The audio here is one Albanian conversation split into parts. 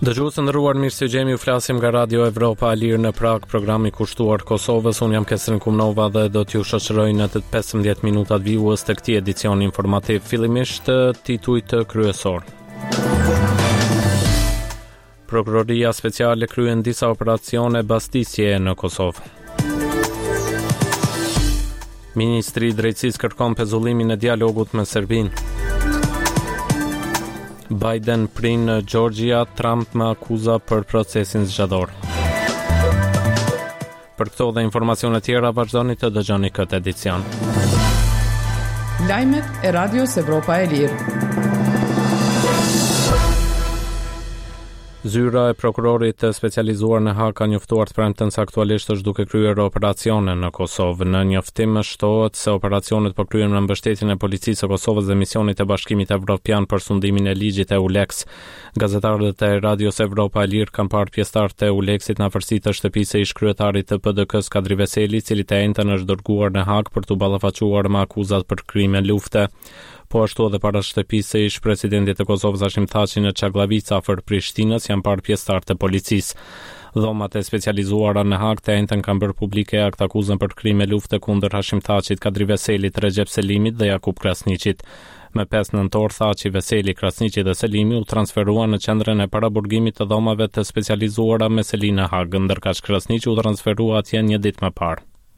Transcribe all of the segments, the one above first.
Dëgjues të nderuar, mirë se jemi, ju flasim nga Radio Evropa e Lirë në Prag, programi kushtuar Kosovës. Unë jam Kesrin Kumnova dhe do t'ju shoqëroj në të 15 minutat vijues të këtij edicioni informativ. Fillimisht titujt kryesor. Prokuroria speciale kryen disa operacione bastisje në Kosovë. Ministri i Drejtësisë kërkon pezullimin e dialogut me Serbinë. Biden prin në Georgia, Trump me akuza për procesin zgjador. Për këto dhe informacione tjera vazhdoni të dëgjoni këtë edicion. Lajmet e Radios Evropa e Lirë. Zyra e prokurorit të specializuar në Hag ka njoftuar të premten se aktualisht është duke kryer operacione në Kosovë. Në njoftim shtohet se operacionet po kryen në mbështetjen e policisë së Kosovës dhe misionit të Bashkimit Evropian për sundimin e ligjit EULEX. Gazetarët e Radios Evropa e Lirë kanë parë pjesëtarët e EULEX-it në afërsi të shtëpisë së ish-kryetarit të PDK-s Kadri Veseli, i cili të njëjtën është dërguar në Hag për t'u ballafaquar me akuzat për krime lufte. Po ashtu edhe para shtëpisë së ish-presidentit të Kosovës Hashim Thaçi në Çagllavica afër Prishtinës janë parë pjesëtarë të policisë. Dhomat e specializuara në Hag të njëjtën kanë bërë publike akt akuzën për krime lufte kundër Hashim Thaçit, Kadri Veselit, Recep Selimit dhe Jakub Krasniqit. Me 5 nëntor, Thaçi, Veseli, Krasniqi dhe Selimi u transferuan në qendrën e paraburgimit të dhomave të specializuara me Seli në Hag, ndërkaq Krasniqi u transferua atje një ditë më parë.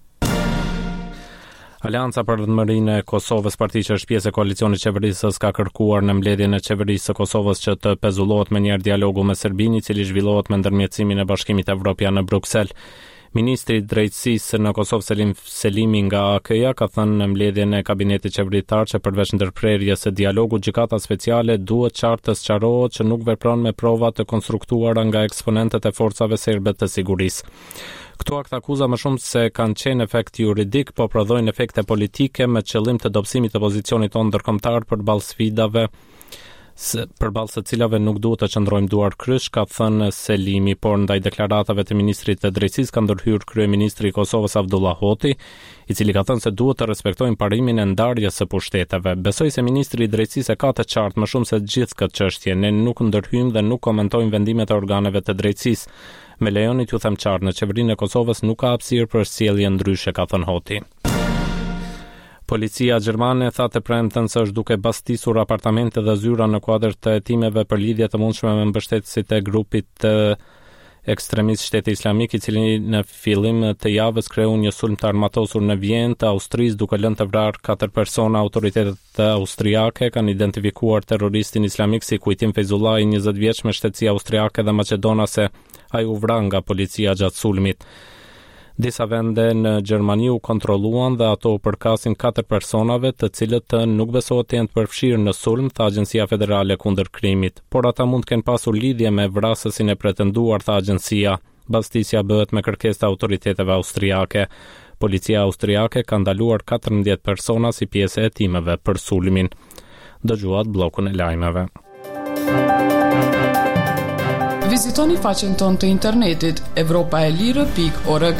Alianca për Vendmërinë e Kosovës, parti që është pjesë e koalicionit qeverisës, ka kërkuar në mbledhjen e qeverisë së Kosovës që të pezullohet me njëherë dialogu me Serbinë, i cili zhvillohet me ndërmjetësimin e Bashkimit Evropian në Bruksel. Ministri i Drejtësisë në Kosovë Selimi nga AK-ja ka thënë në mbledhjen e kabinetit qeveritar që përveç ndërprerjes së dialogut, gjykata speciale duhet qartë të sqarohet që nuk vepron me prova të konstruktuara nga eksponentët e forcave serbe të sigurisë. Këto akt akuza më shumë se kanë qenë efekt juridik, po prodhojnë efekte politike me qëllim të dobësimit të pozicionit tonë ndërkombëtar përballë sfidave përballë së cilave nuk duhet të qëndrojmë duar krysh, ka thënë Selimi, por ndaj deklaratave të ministrit të drejtësisë ka ndërhyrë kryeministri i Kosovës Abdullah Hoti, i cili ka thënë se duhet të respektojmë parimin e ndarjes së pushteteve. Besoj se ministri i drejtësisë ka të qartë më shumë se gjithë këtë çështje. Ne nuk ndërhyjmë dhe nuk komentojmë vendimet e organeve të drejtësisë. Me lejonit ju them qartë, në qeverinë e Kosovës nuk ka hapësirë për sjellje ndryshe, ka thënë Hoti. Policia gjermane tha të premten se është duke bastisur apartamente dhe zyra në kuadër të hetimeve për lidhje të mundshme me mbështetësit e grupit të ekstremist Shteti Islamik, i cili në fillim të javës kreu një sulm të armatosur në Vjenë të Austrisë, duke lënë të vrarë 4 persona. Autoritetet austriake kanë identifikuar terroristin islamik si Kujtim Feyzullah, 20 vjeç, me shtetësi austriake dhe maqedonase. Ai u vra nga policia gjatë sulmit. Disa vende në Gjermani u kontrolluan dhe ato u përkasin 4 personave, të cilët nuk besohet të jenë të përfshirë në sulm, tha Agjencia Federale kundër krimit, por ata mund të kenë pasur lidhje me vrasësin e pretenduar, tha agjencia. Bastisja bëhet me kërkesë të autoriteteve austriake. Policia austriake ka ndaluar 14 persona si pjesë e hetimeve për sulmin. Dëgjuat bllokun e lajmeve. Vizitoni faqen tonë të internetit evropaelire.org.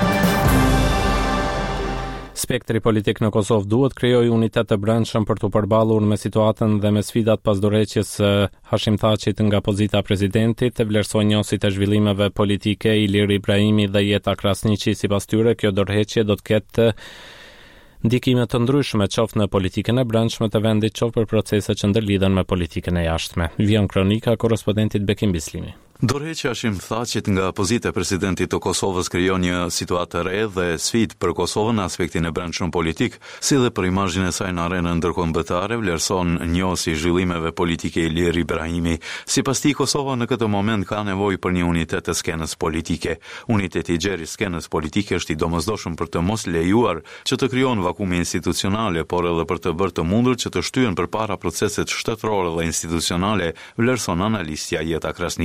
Spektri politik në Kosovë duhet krijojë unitet të brendshëm për të përballur me situatën dhe me sfidat pas dorëheqjes së Hashim Thaçit nga pozita e presidentit, vlerësoi njësit e zhvillimeve politike Ilir Ibrahimi dhe Jeta Krasniqi. Sipas tyre, kjo dorëheqje do të ketë ndikime të ndryshme qoftë në politikën e brendshme të vendit, qoftë për procese që ndërlidhen me politikën e jashtme. Vjen kronika korrespondentit Bekim Bislimi. Dorëheqja Hashim Thaçit nga pozita e presidentit të Kosovës krijon një situatë të re dhe sfidë për Kosovën në aspektin e brendshëm politik, si dhe për imazhin e saj në arenën ndërkombëtare, vlerëson njohësi i zhvillimeve politike Ilir Ibrahimi. Sipas tij, Kosova në këtë moment ka nevojë për një unitet të skenës politike. Uniteti i gjerë i skenës politike është i domosdoshëm për të mos lejuar që të krijon vakume institucionale, por edhe për të bërë të mundur që të shtyhen përpara proceset shtetërore dhe institucionale, vlerëson analistja Jeta Krasniqi.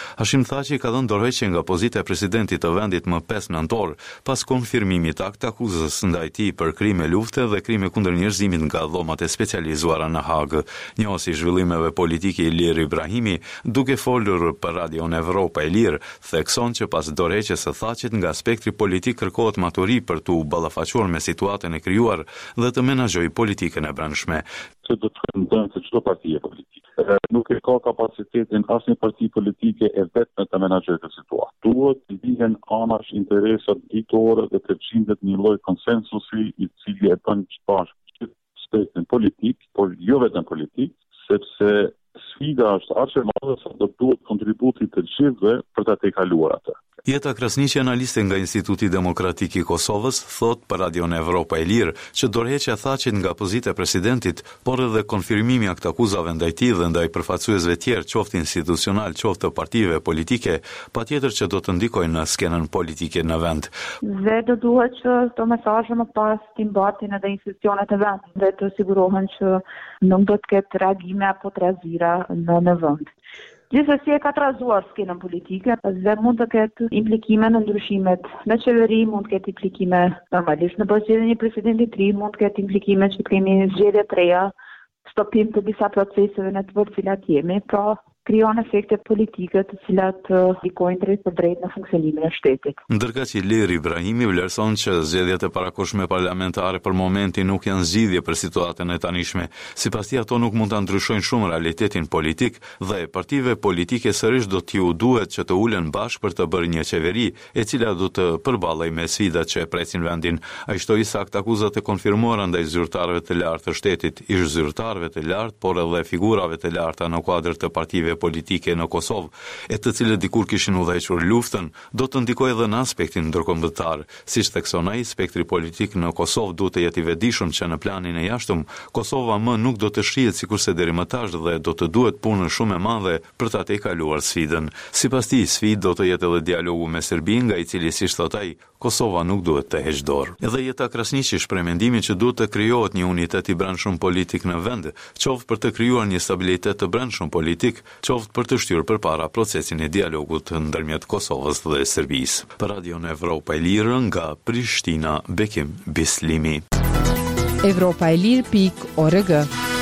Hashim Thaçi ka dhënë dorëheqje nga pozita e presidentit të vendit më 5 nëntor, pas konfirmimit të akuzës ndaj tij për krime lufte dhe krime kundër njerëzimit nga dhomat e specializuara në Hagë. Njohësi zhvillimeve politike Ilir Ibrahimi, duke folur për Radion Evropa e Lirë, thekson që pas dorëheqjes së Thaçit nga spektri politik kërkohet maturi për t'u ballafaquar me situatën e krijuar dhe të menaxhojë politikën e brendshme. Që do të këndon se çdo parti politike nuk e ka kapacitetin asnjë parti politike e vetme të menaxhojë këtë situatë. Duhet të vihen anash interesat ditore dhe të gjendet një lloj konsensusi i cili e bën bashkë spektrin politik, por jo vetëm politik, sepse sfida është aq e madhe sa do duhet kontributi të gjithëve për ta tejkaluar atë. Jeta Krasniqi, analiste nga Instituti Demokratik i Kosovës, thot për Radion Evropa e Lirë që dorëheqja e Thaçit nga pozita e presidentit, por edhe konfirmimi i akuzave ndaj tij dhe ndaj përfaqësuesve tjerë, qoftë institucional, qoftë të partive politike, patjetër që do të ndikojnë në skenën politike në vend. Dhe do duhet që këto mesazhe më pas të mbatin edhe institucionet e vendit dhe të sigurohen që nuk do të ketë reagime apo trazira në vend. Gjithsesi e ka trazuar skenën politike dhe mund të ketë implikime në ndryshimet në qeveri, mund të ketë implikime normalisht në zgjedhjen e një presidenti të ri, mund të ketë implikime që kemi zgjedhje të reja, stopim të disa proceseve në të për cilat jemi, pra krijon efekte politike të cilat ndikojnë drejt për drejt në funksionimin e shtetit. Ndërkaq Ilir Ibrahimi vlerëson që zgjedhjet e parakohshme parlamentare për momentin nuk janë zgjidhje për situatën e tanishme, sipas tij ato nuk mund ta ndryshojnë shumë realitetin politik dhe partive politike sërish do t'ju duhet që të ulen bashkë për të bërë një qeveri e cila do të përballej me sfidat që presin vendin. Ai shtoi saktë akuzat e konfirmuara ndaj zyrtarëve të lartë të shtetit, ish zyrtarëve të lartë, por edhe figurave të larta në kuadër të partive politike në Kosovë, e të cilët dikur kishin udhëhequr luftën, do të ndikojë edhe në aspektin ndërkombëtar. Siç thekson ai, spektri politik në Kosovë duhet të jetë i vetëdijshëm që në planin e jashtëm, Kosova më nuk do të shihet sikurse deri më tash dhe do të duhet punën shumë e madhe për ta tejkaluar sfidën. Sipas tij, sfidë do të jetë edhe dialogu me Serbinë, nga i cili siç thot ai, Kosova nuk duhet të heqë dorë. Edhe Jeta Krasniqi shpreh mendimin që duhet të krijohet një unitet i brendshëm politik në vend, qoftë për të krijuar një stabilitet të brendshëm politik, qoftë për të shtyrë përpara procesin e dialogut ndërmjet Kosovës dhe Serbisë. Për Radion Evropa e Lirë nga Prishtina, Bekim Bislimi. Evropaelir.org.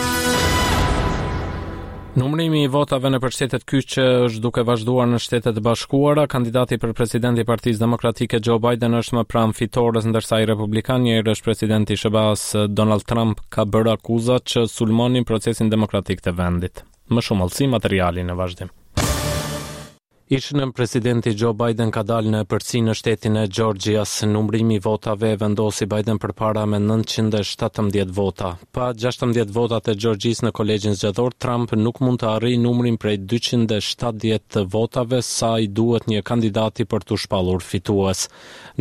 Numrimi i votave në shtetet kyçe është duke vazhduar në Shtetet e Bashkuara. Kandidati për president i Partisë Demokratike Joe Biden është më pranë fitores, ndërsa i republikan është presidenti i SBA-s Donald Trump ka bërë akuza që sulmonin procesin demokratik të vendit. Më shumë allësi materiali në vazhdim. Ishën presidenti Joe Biden ka dalë në përsi në shtetin e Georgias. Numrimi i votave vendosi Biden përpara me 917 vota. Pa 16 votat e Georgjisë në kolegjin zgjedhor, Trump nuk mund të arrijë numrin prej 270 votave sa i duhet një kandidati për të shpallur fitues.